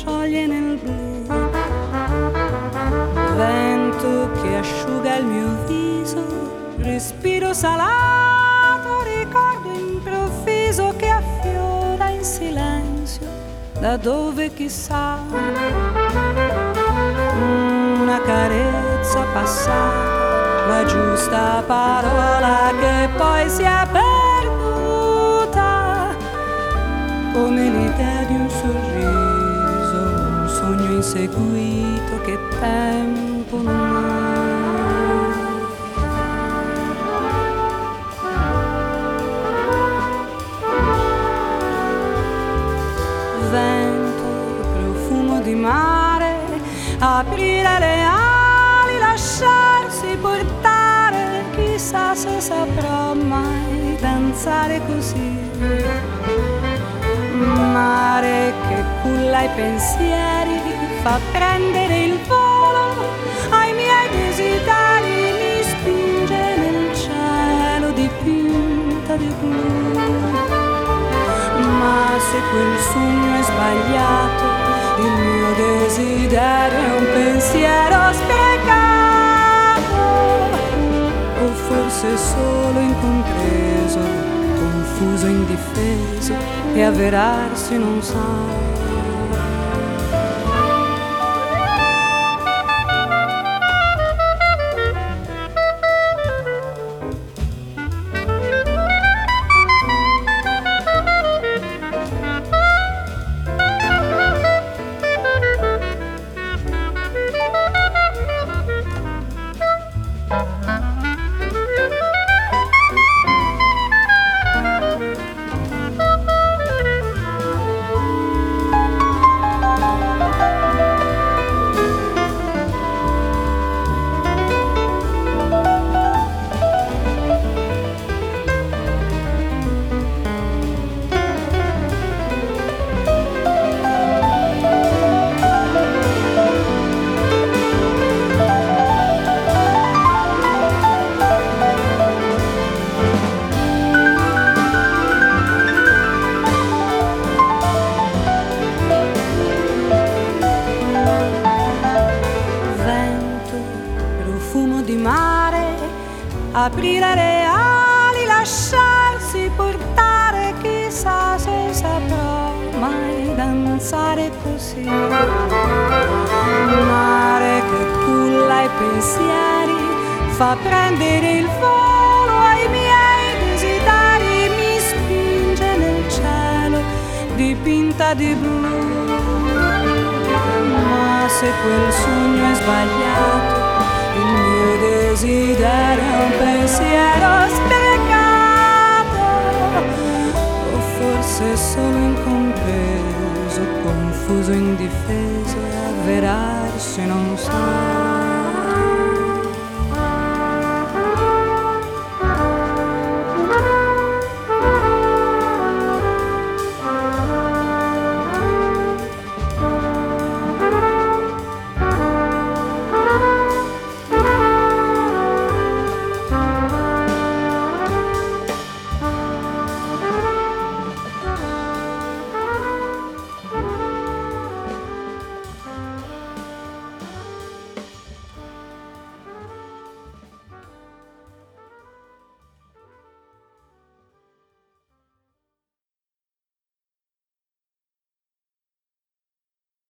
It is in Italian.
scioglie nel blu. Vento che asciuga il mio viso, respiro salato, ricordo improvviso che affiora in silenzio da dove chissà. Una carezza passata, la giusta parola che poi si è perduta, come l'idea di un sorriso, un sogno inseguito che tempo non ha. Vento, profumo di mare, aprire le ali, lasciarsi portare, chissà se saprò mai danzare così. Mare che culla i pensieri, fa prendere il volo ai miei desideri, mi spinge nel cielo dipinta di blu. Ma se quel sogno è sbagliato, il mio desiderio è un pensiero sprecato, o forse solo incompreso, confuso, indifeso e avverarsi non sa. Aprire le ali, lasciarsi portare, chissà se saprò mai danzare così. Mare che culla i pensieri, fa prendere il volo ai miei desideri, mi spinge nel cielo dipinta di blu. Ma se quel sogno è sbagliato, il mio desiderio è un pensiero sprecato, o forse solo incompreso, confuso, indifeso e avverarsi non sa.